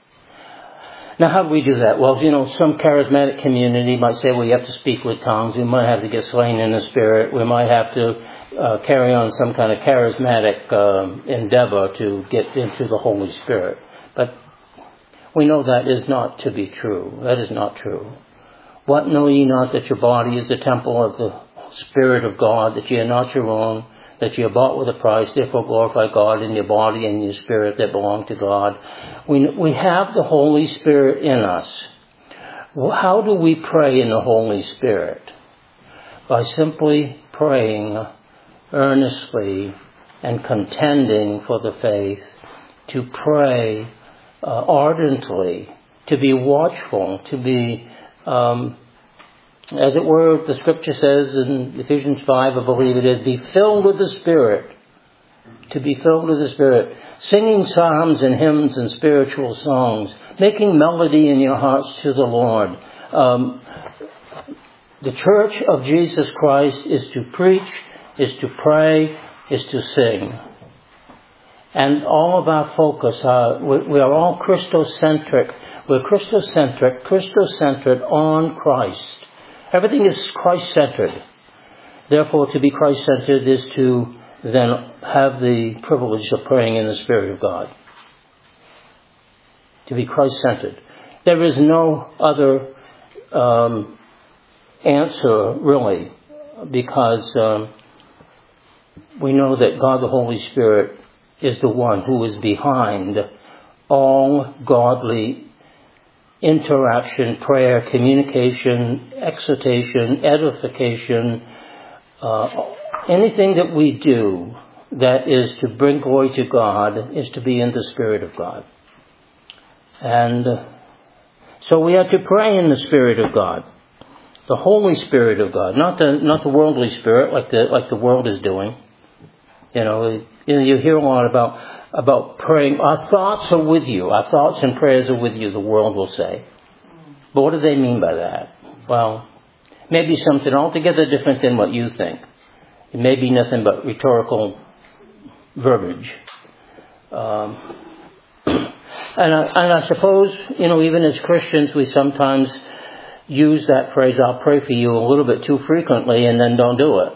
Now, how do we do that? Well, you know, some charismatic community might say, well, you have to speak with tongues. We might have to get slain in the Spirit. We might have to uh, carry on some kind of charismatic um, endeavor to get into the Holy Spirit. But we know that is not to be true. That is not true. What, know ye not that your body is the temple of the Spirit of God, that ye are not your own, that ye are bought with a price, therefore glorify God in your body and your spirit that belong to God. We, we have the Holy Spirit in us. How do we pray in the Holy Spirit? By simply praying earnestly and contending for the faith, to pray Uh, ardently, to be watchful, to be, um, as it were, the Scripture says in Ephesians five, I believe it is, be filled with the Spirit. To be filled with the Spirit. Singing psalms and hymns and spiritual songs. Making melody in your hearts to the Lord. Um, the Church of Jesus Christ is to preach, is to pray, is to sing. And all of our focus, uh, we, we are all Christocentric. We're Christocentric, Christocentered on Christ. Everything is Christ-centered. Therefore, to be Christ-centered is to then have the privilege of praying in the Spirit of God. To be Christ-centered. There is no other um, answer, really, because um, we know that God the Holy Spirit is the one who is behind all godly interaction, prayer, communication, exhortation, edification, uh, anything that we do that is to bring glory to God is to be in the Spirit of God. And uh, so we have to pray in the Spirit of God, the Holy Spirit of God, not the not the worldly spirit like the like the world is doing. You know, you know, you hear a lot about about praying. Our thoughts are with you. Our thoughts and prayers are with you, the world will say. But what do they mean by that? Well, maybe something altogether different than what you think. It may be nothing but rhetorical verbiage. Um, and, I, and I suppose, you know, even as Christians, we sometimes use that phrase, I'll pray for you, a little bit too frequently and then don't do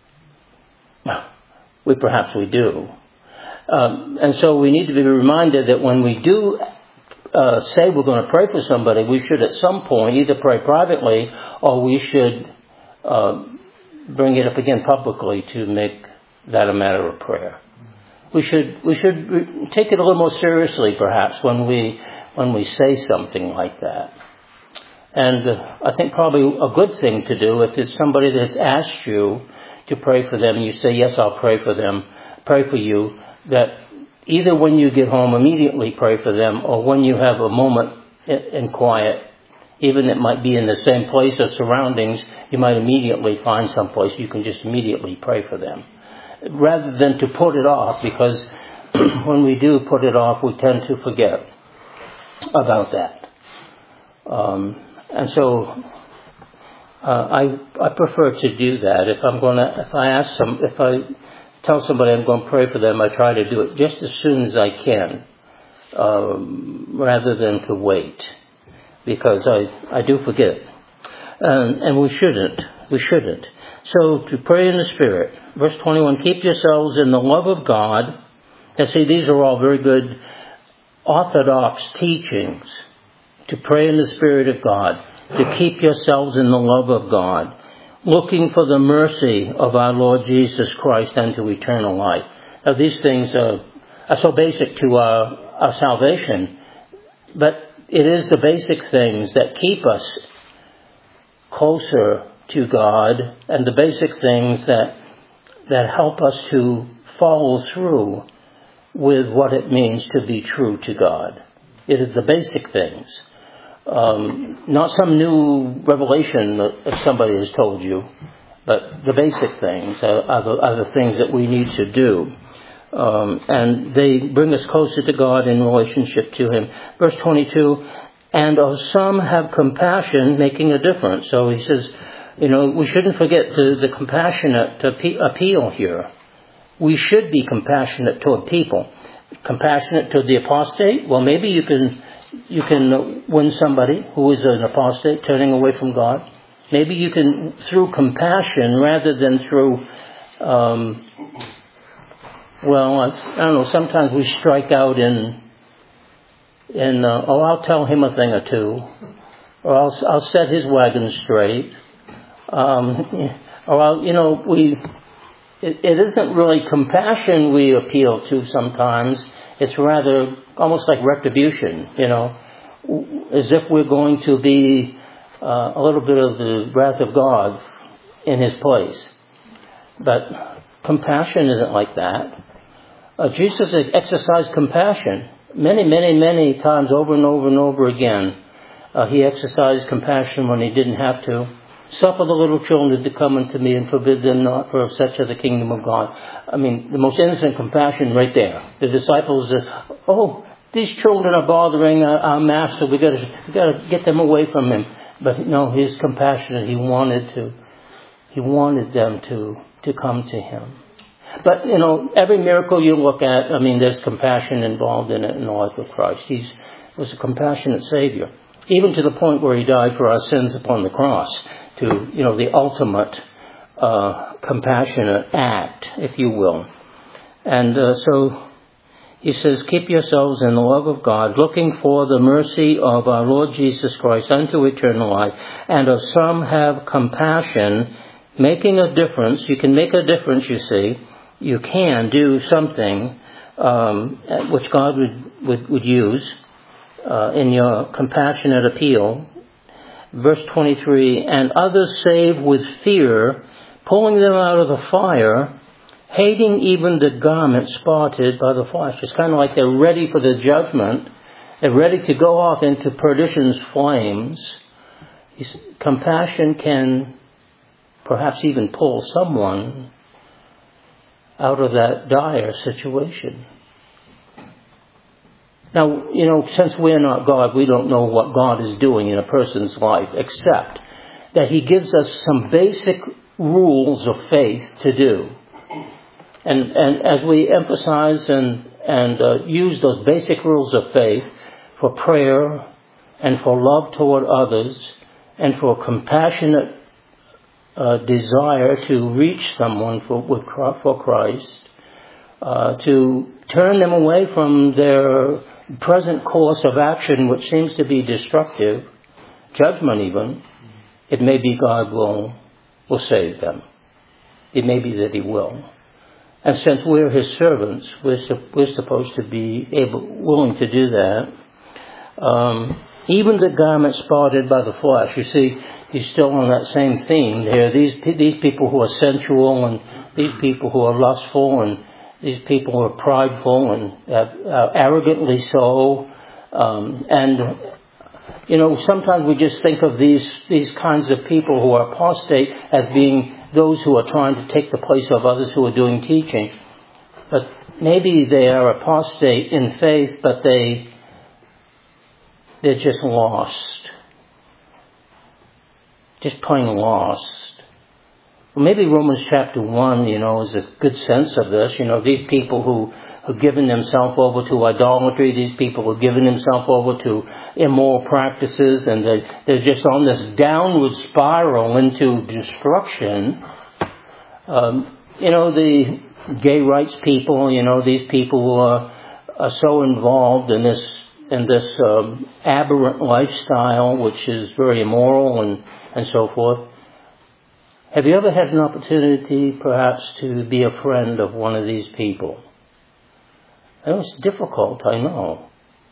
it. We perhaps we do. Um, and so we need to be reminded that when we do uh, say we're going to pray for somebody, we should at some point either pray privately or we should uh, bring it up again publicly to make that a matter of prayer. We should we should re- take it a little more seriously, perhaps, when we when we say something like that. And uh, I think probably a good thing to do if it's somebody that's asked you to pray for them, and you say, yes, I'll pray for them, pray for you, that either when you get home immediately pray for them, or when you have a moment in, in quiet, even it might be in the same place or surroundings, you might immediately find some place you can just immediately pray for them. Rather than to put it off, because when we do put it off, we tend to forget about that. Um, and so uh, I I prefer to do that. If I'm going to, if I ask some, if I tell somebody I'm going to pray for them, I try to do it just as soon as I can, um, rather than to wait, because I I do forget, and, and we shouldn't. We shouldn't. So to pray in the Spirit. Verse twenty-one, keep yourselves in the love of God. And see, these are all very good orthodox teachings. To pray in the Spirit of God. To keep yourselves in the love of God. Looking for the mercy of our Lord Jesus Christ unto eternal life. Now these things are, are so basic to our, our salvation. But it is the basic things that keep us closer to God, and the basic things that that help us to follow through with what it means to be true to God. It is the basic things, um, not some new revelation that somebody has told you, but the basic things are, are, the, are the things that we need to do, um, and they bring us closer to God in relationship to Him. Verse twenty-two, and of some have compassion, making a difference. So he says, you know, we shouldn't forget the, the compassionate appeal here. We should be compassionate toward people. Compassionate toward the apostate? Well, maybe you can you can win somebody who is an apostate, turning away from God. Maybe you can, through compassion rather than through, um, well, I, I don't know, sometimes we strike out in, in uh, oh, I'll tell him a thing or two, or I'll, I'll set his wagon straight. Um, or, you know, we, it, it isn't really compassion we appeal to sometimes. It's rather almost like retribution, you know, as if we're going to be uh, a little bit of the wrath of God in His place. But compassion isn't like that. Uh, Jesus exercised compassion many, many, many times over and over and over again. Uh, he exercised compassion when He didn't have to. Suffer the little children to come unto me and forbid them not, for of such are the kingdom of God. I mean, the most innocent compassion right there. The disciples said, oh, these children are bothering our, our master. We've got to, we got to get them away from him. But no, His compassion, He wanted to, He wanted them to, to come to Him. But, you know, every miracle you look at, I mean, there's compassion involved in it in the life of Christ. He was a compassionate Savior. Even to the point where He died for our sins upon the cross. To, you know, the ultimate uh, compassionate act, if you will. And uh, so he says, keep yourselves in the love of God, looking for the mercy of our Lord Jesus Christ unto eternal life. And of some have compassion, making a difference. You can make a difference, you see. You can do something um, which God would, would, would use uh, in your compassionate appeal. Verse twenty-three, and others save with fear, pulling them out of the fire, hating even the garment spotted by the flesh. It's kind of like they're ready for the judgment. They're ready to go off into perdition's flames. Compassion can perhaps even pull someone out of that dire situation. Now, you know, since we're not God, we don't know what God is doing in a person's life, except that He gives us some basic rules of faith to do. And, and as we emphasize and, and uh, use those basic rules of faith for prayer and for love toward others and for compassionate uh, desire to reach someone for, with, for Christ, uh, to turn them away from their present course of action, which seems to be destructive, judgment even, it may be God will will save them. It may be that He will. And since we're His servants, we're, we're supposed to be able, willing to do that. Um, even the garment spotted by the flesh. You see, he's still on that same theme there. These these people who are sensual, and these people who are lustful, and these people who are prideful and uh, uh, arrogantly so. Um, and, you know, sometimes we just think of these these kinds of people who are apostate as being those who are trying to take the place of others who are doing teaching. But maybe they are apostate in faith, but they, they're just lost. Just plain lost. Well, maybe Romans chapter one, you know, is a good sense of this. You know, these people who have given themselves over to idolatry, these people who have given themselves over to immoral practices, and they, they're just on this downward spiral into destruction. Um, you know, the gay rights people, you know, these people who are, are so involved in this in this um, aberrant lifestyle, which is very immoral and, and so forth. Have you ever had an opportunity, perhaps, to be a friend of one of these people? I know it's difficult, I know.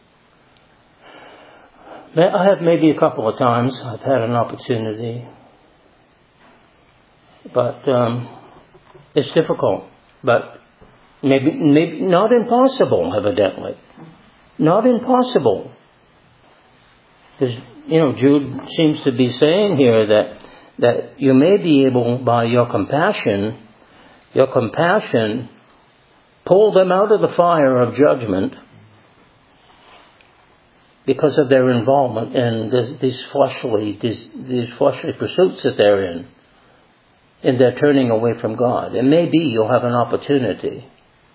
I have maybe a couple of times I've had an opportunity. But um, it's difficult. But maybe, maybe not impossible, evidently. Not impossible. Because, you know, Jude seems to be saying here that that you may be able, by your compassion, your compassion, pull them out of the fire of judgment because of their involvement in this, these fleshly these, these fleshly pursuits that they're in, and they're turning away from God. And maybe you'll have an opportunity.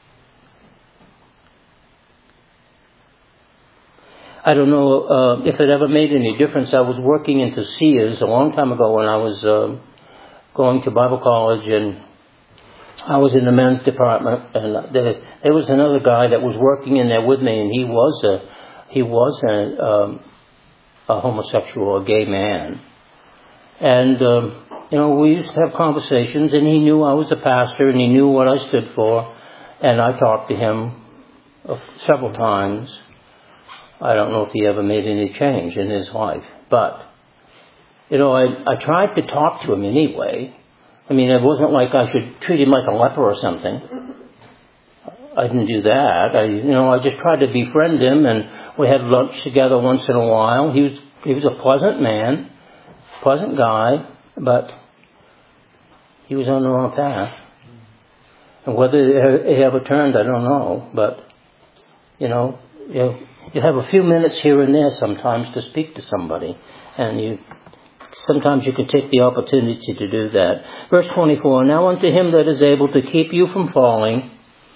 I don't know uh, if it ever made any difference. I was working into Sears a long time ago when I was uh, going to Bible college, and I was in the men's department, and there, there was another guy that was working in there with me, and he was a he was a, um, a homosexual, a gay man, and um, you know, we used to have conversations, and he knew I was a pastor, and he knew what I stood for, and I talked to him uh, several times. I don't know if he ever made any change in his life. But, you know, I, I tried to talk to him anyway. I mean, it wasn't like I should treat him like a leper or something. I didn't do that. I, you know, I just tried to befriend him, and we had lunch together once in a while. He was, he was a pleasant man, pleasant guy, but he was on the wrong path. And whether he ever turned, I don't know. But, you know, you know, you have a few minutes here and there sometimes to speak to somebody, and you sometimes you can take the opportunity to do that. Verse twenty-four, now unto him that is able to keep you from falling,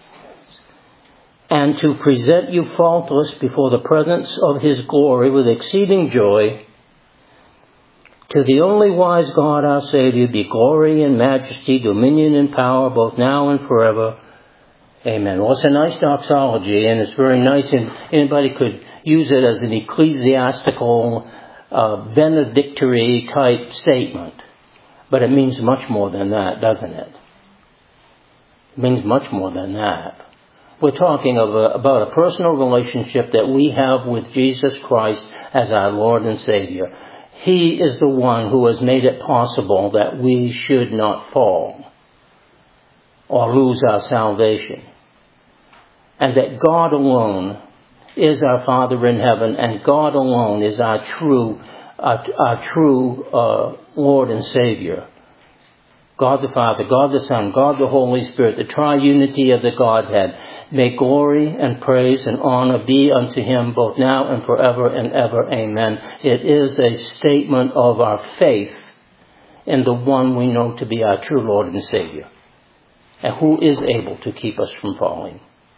and to present you faultless before the presence of his glory with exceeding joy, to the only wise God our Savior be glory and majesty, dominion and power, both now and forever. Amen. Well, it's a nice doxology, and it's very nice, and anybody could use it as an ecclesiastical, uh, benedictory type statement. But it means much more than that, doesn't it? It means much more than that. We're talking of a, about a personal relationship that we have with Jesus Christ as our Lord and Savior. He is the one who has made it possible that we should not fall. or lose our salvation. And that God alone is our Father in heaven, and God alone is our true, our, our true uh, Lord and Savior. God the Father, God the Son, God the Holy Spirit, the triunity of the Godhead. May glory and praise and honor be unto Him both now and forever and ever. Amen. It is a statement of our faith in the one we know to be our true Lord and Savior, and who is able to keep us from falling.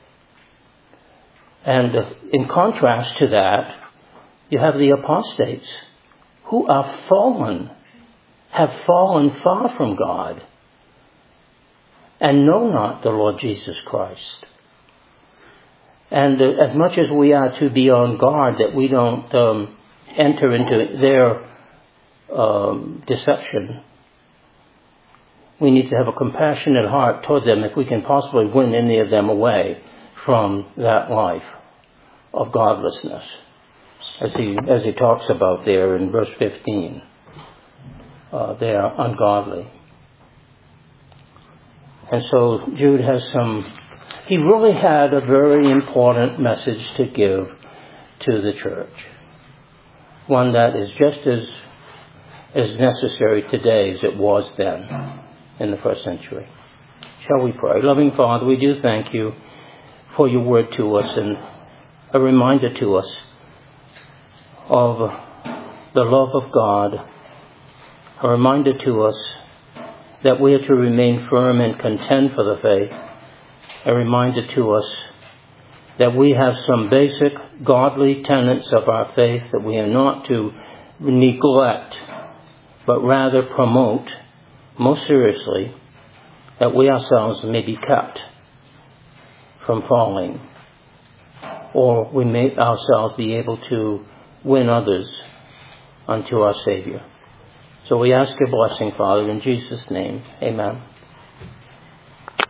And uh, in contrast to that, you have the apostates who are fallen, have fallen far from God, and know not the Lord Jesus Christ. And uh, as much as we are to be on guard that we don't um, enter into their um, deception, we need to have a compassionate heart toward them if we can possibly win any of them away from that life of godlessness, as he as he talks about there in verse fifteen. Uh, they are ungodly. And so Jude has some, he really had a very important message to give to the church. One that is just as, as necessary today as it was then in the first century. Shall we pray? Loving Father, we do thank you for your word to us and a reminder to us of the love of God. A reminder to us that we are to remain firm and contend for the faith. A reminder to us that we have some basic godly tenets of our faith that we are not to neglect, but rather promote most seriously, that we ourselves may be kept from falling, or we may ourselves be able to win others unto our Savior. So we ask your blessing, Father, in Jesus' name. Amen.